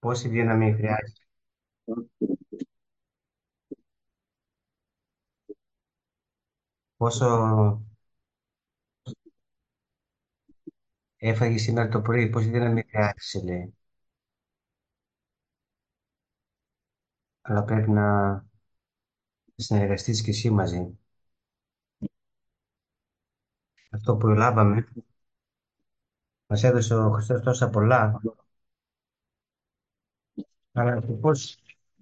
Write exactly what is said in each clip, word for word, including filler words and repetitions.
Πόση δύναμη χρειάζεται, πόσο έφαγε σήμερα το πρωί, πόση δύναμη χρειάζεσαι, λέει. Αλλά πρέπει να συνεργαστείς και εσύ μαζί. Αυτό που λάβαμε, μας έδωσε ο Χριστός τόσα πολλά, αλλά και πώς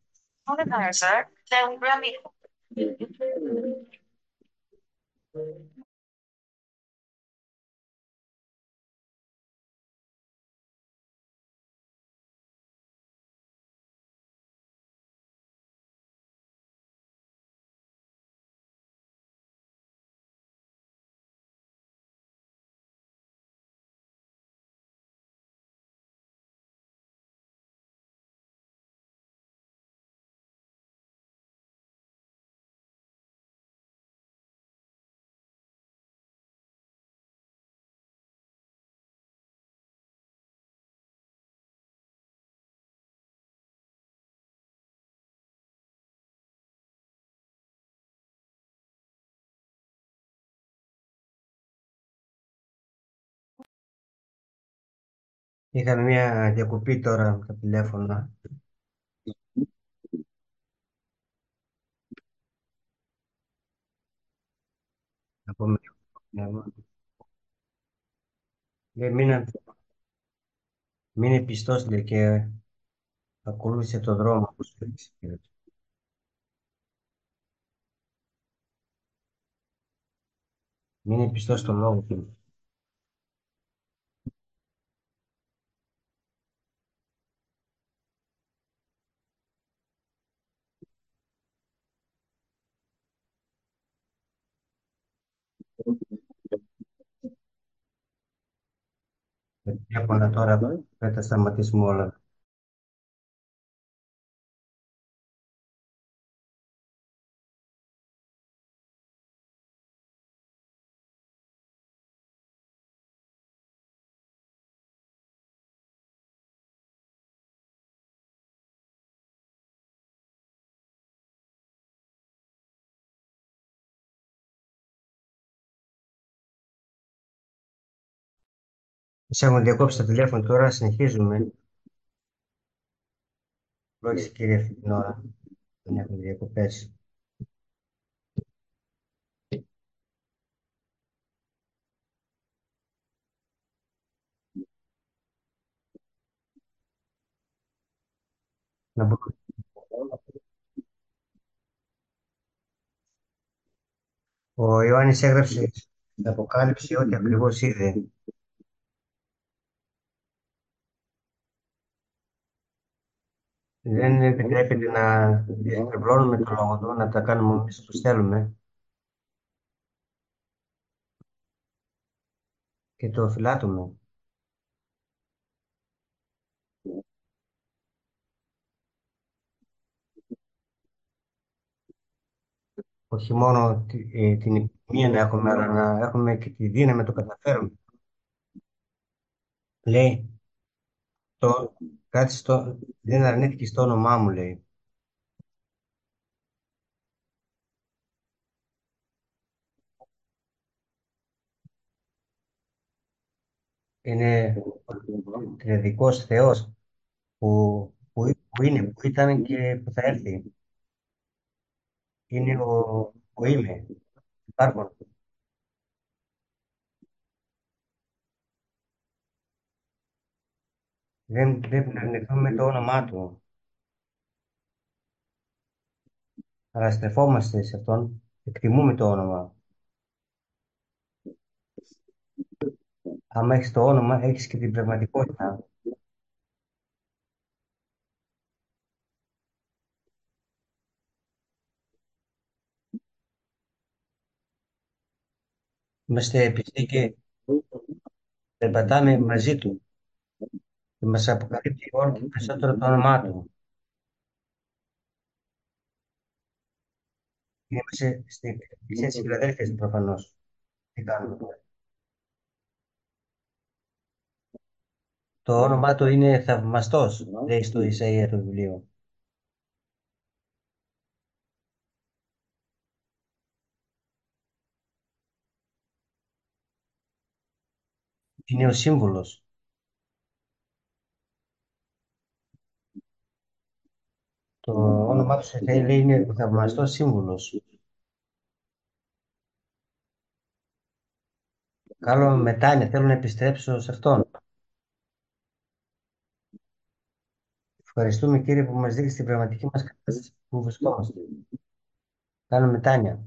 είχαμε μια διακοπή τώρα με τα τηλέφωνα, να πούμε, λέει, μείνε, μείνε πιστός, λέει, και ακολούθησε το δρόμο που σου έδειξε. Μείνε πιστός στο λόγο του. Γιατί εύκολα τώρα δεν θα σταματήσουμε όλα. Σε έχουν διακόψει το τηλέφωνο τώρα, συνεχίζουμε. Όχι, κύριε, αυτή την ώρα. Δεν έχουν διακοπές. Να μπο- Ο Ιωάννης έγραψε στην Αποκάλυψη ότι ακριβώς είδε. Δεν επιτρέπεται να διαστρεβλώνουμε το λόγο του, να τα κάνουμε εμείς όπως θέλουμε και το φυλάτουμε. Όχι μόνο τη- ε, την επιμονή να έχουμε, αλλά να έχουμε και τη δύναμη να το καταφέρουμε. Λέει, το, κάτι στο, δεν αρνήθηκε στο όνομά μου, λέει. Είναι ο τριαδικός Θεός που, που, που είναι, που ήταν και που θα έρθει. Είναι ο, ο είμαι. Υπάρχον. Δεν πρέπει να αρνηθούμε το όνομά του, αλλά στρεφόμαστε σε αυτόν, εκτιμούμε το όνομα. Άμα έχεις το όνομα, έχεις και την πραγματικότητα. Είμαστε πιστοί και περπατάμε μαζί του και μας αποκαλύπτει όλο και περισσότερο το όνομά του. Είμαστε στην εκκλησία της Φιλαδέλφειας προφανώς. Τι κάνουμε. Το όνομά του είναι θαυμαστός, λέει στο Ισαΐα το βιβλίο. Είναι ο σύμβουλος. Το όνομά του σε Θεέ, λέει, είναι ο θαυμαστός σύμβουλος. Καλό μετάνοια, θέλω να επιστρέψω σε αυτόν. Ευχαριστούμε, Κύριε, που μας δείχνει την πραγματική μας κατάσταση που βρισκόμαστε. Κάνω μετάνοια.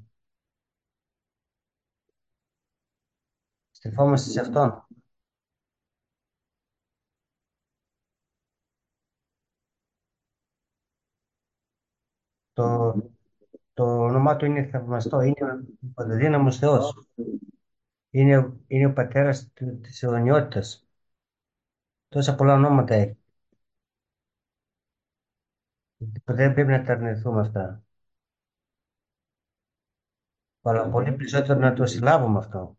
Στρεφόμαστε σε αυτόν. Το, το όνομά του είναι θαυμαστό. Είναι ο παντοδύναμος Θεός. Είναι, είναι ο πατέρας του- της αιωνιότητας. Τόσα πολλά ονόματα έχει. Δεν πρέπει να τα αρνηθούμε αυτά. Αλλά πολύ περισσότερο να το συλλάβουμε αυτό.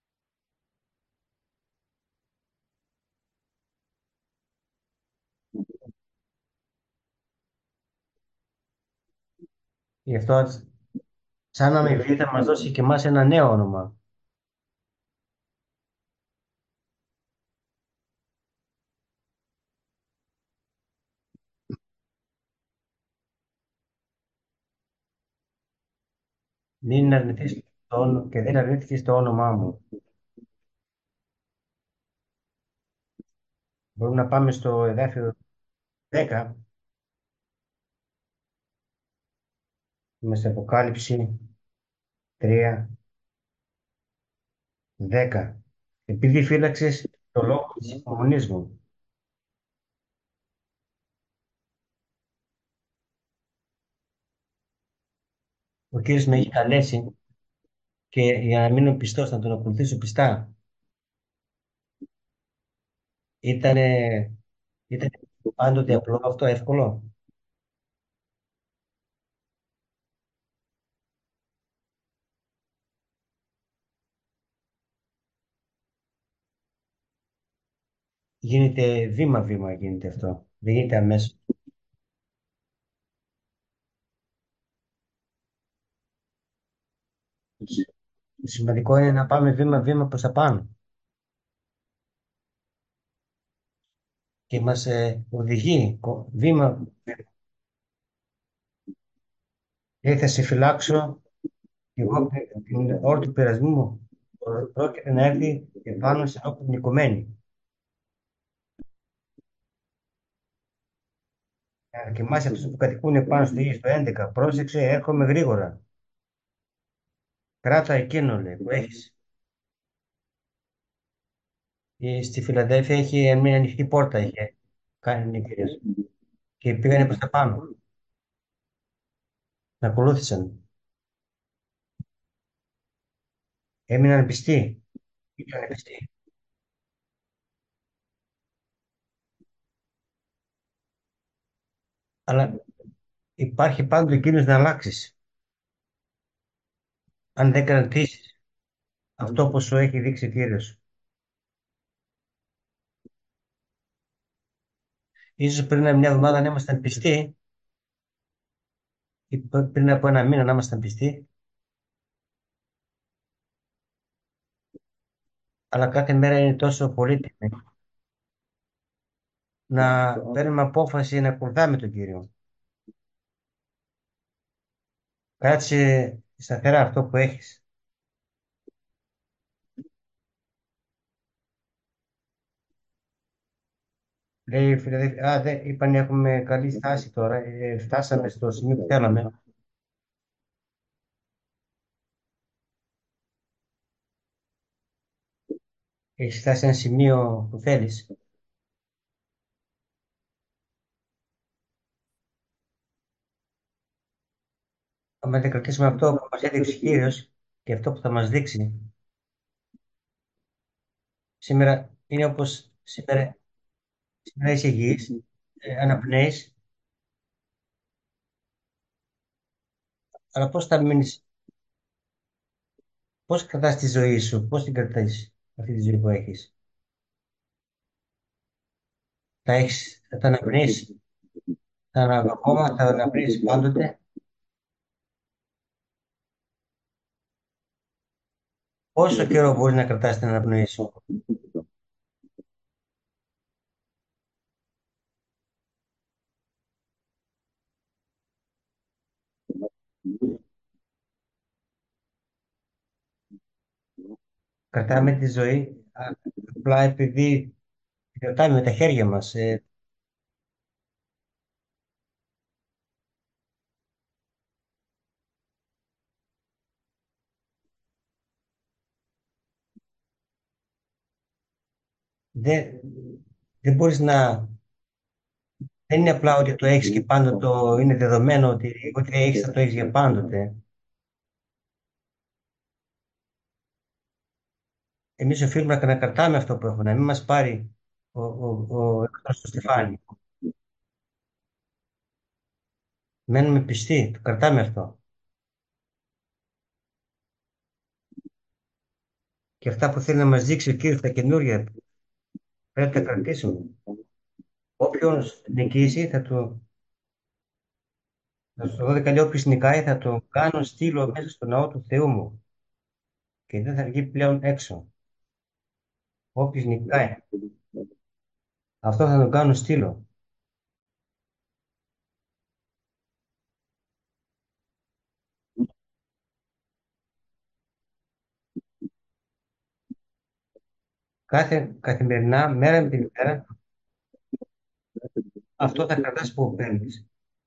Γι' αυτό, σαν αμοιβή, θα μας δώσει και εμάς ένα νέο όνομα. Μην αρνηθείς το όνομα και δεν αρνήθηκες το όνομά μου. Μπορούμε να πάμε στο εδάφιο δέκα. Είμαστε Αποκάλυψη τρία δέκα. Επειδή φύλαξες το λόγο της υπομονής μου. Ο Κύριος με έχει καλέσει και για να μείνω πιστός, να τον ακολουθήσω πιστά. Ήτανε, ήταν πάντοτε απλό αυτό, εύκολο. Γίνεται βήμα-βήμα γίνεται αυτό. Δεν γίνεται αμέσως. Το σημαντικό είναι να πάμε βήμα-βήμα προς τα πάνω. Και μας ε, οδηγεί κο- βήμα. «Ε, θα σε φυλάξω και εγώ την την ώρα του πειρασμού μου πρό- πρόκειται να έρθει επάνω σε όποιον νικημένη. Και εμάς αυτούς που κατοικούν επάνω στη γη, στο έντεκα, πρόσεξε, έρχομαι γρήγορα. Κράτα εκείνο, λέει, που έχεις. Ε, Στη Φιλαδέλφια έχει μια ανοιχτή πόρτα, είχε κάνει νοικίες. Και πήγανε προς τα πάνω. Να ακολούθησαν. Έμειναν πιστοί. Ήταν πιστοί. Αλλά υπάρχει πάντοτε κίνδυνος να αλλάξεις. Αν δεν κρατήσεις αυτό που σου έχει δείξει ο Κύριος. Ίσως πριν μια εβδομάδα να ήμασταν πιστοί, ή π- πριν από ένα μήνα να ήμασταν πιστοί, αλλά κάθε μέρα είναι τόσο πολύτιμη να παίρνουμε απόφαση να ακολουθάμε τον Κύριο. Κράτησε σταθερά αυτό που έχεις. Λέει, φίλε, α, δεν, είπαν έχουμε καλή στάση τώρα, ε, φτάσαμε στο σημείο που θέλαμε. Έχεις φτάσει σε ένα σημείο που θέλεις. Αν δεν κρατήσουμε αυτό που μας έδειξε ο Κύριος και αυτό που θα μας δείξει, σήμερα είναι όπως σήμερα, σήμερα είσαι υγιής, ε, αναπνέεις, αλλά πώς θα μείνεις, πώς κρατάς τη ζωή σου, πώς την κρατάς αυτή τη ζωή που έχεις. Τα έχεις, θα τα αναπνέεις, θα ανα- ακόμα θα τα αναπνέεις πάντοτε. Πόσο καιρό μπορείς να κρατάς την αναπνοή σου? Κρατάμε τη ζωή α, απλά επειδή τη κρατάμε με τα χέρια μας. Ε, δεν, δεν μπορείς να... Δεν είναι απλά ότι το έχεις και πάντοτε το είναι δεδομένο ότι ό,τι έχεις θα το έχεις για πάντοτε. Εμείς οφείλουμε να να κρατάμε αυτό που έχουμε, να μην μας πάρει ο, ο, ο εχθρός στο στεφάνι. Μένουμε πιστοί, το κρατάμε αυτό. Και αυτά που θέλει να μας δείξει ο Κύριος τα καινούργια πρέπει να τα κρατήσουμε. Όποιος νικήσει θα το, θα σου δω καλή, όποιος νικάει θα το κάνω στήλο μέσα στο ναό του Θεού μου και δεν θα βγει πλέον έξω. Όποιος νικάει, αυτό θα τον κάνω στήλο. Κάθε καθημερινά, μέρα με τη μέρα, αυτό θα κρατάς που παίρνεις.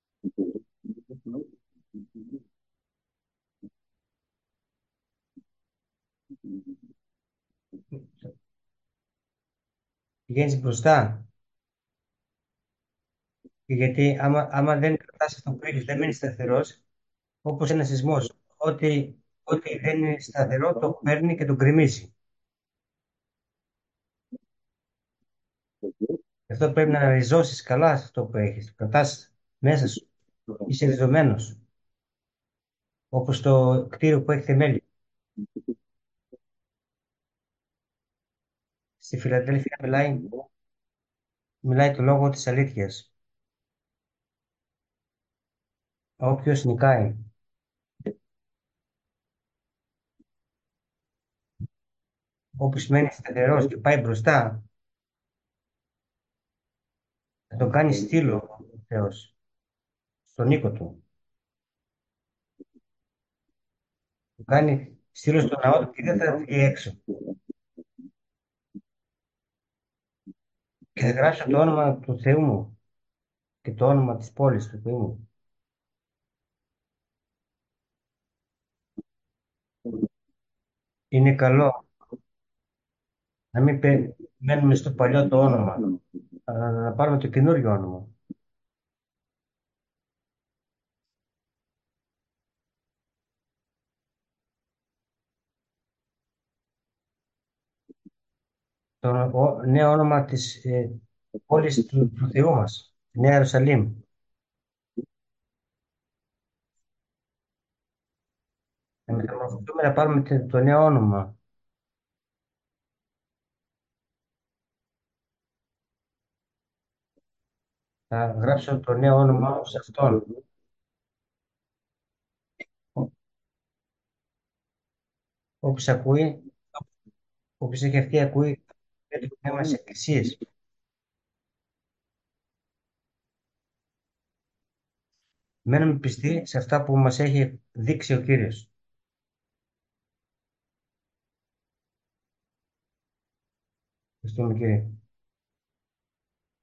Πηγαίνεις μπροστά. Και γιατί άμα, άμα δεν κρατάς αυτό που έχεις, δεν μείνεις σταθερός, όπως ένα σεισμός. Ό,τι, ό,τι δεν είναι σταθερό το παίρνει και το γκρεμίζει. Γι' αυτό πρέπει να ριζώσεις καλά σε αυτό που έχεις. Το κρατάς μέσα σου. Είσαι ριζωμένος. Όπως το κτίριο που έχει θεμέλιο. Στη Φιλαδέλφια μιλάει, μιλάει το λόγο της αλήθειας. Όποιος νικάει, όποιος μένει σταθερός και πάει μπροστά, θα τον κάνει στήλο ο Θεός, στον οίκο του. Του κάνει στήλο στον ναό του και δεν θα βγει έξω. Και θα γράψω το όνομα του Θεού μου και το όνομα της πόλης του Θεού μου. Είναι καλό να μην πε- μένουμε στο παλιό το όνομα, αλλά να πάρουμε το καινούριο όνομα. Το ο- νέο όνομα της ε, πόλης του, του Θεού μας, τη Νέα Ιερουσαλήμ. Να μεταμορφωθούμε να πάρουμε το, το νέο όνομα. Θα γράψω το νέο όνομα μου σε αυτόν. Ό- Όποιος ακούει, όποιος έχει αυτή ακούει, δεν το πνεύμα στις εκκλησίες. Μένουμε πιστοί σε αυτά που μας έχει δείξει ο Κύριος. Ευχαριστούμε Κύριε.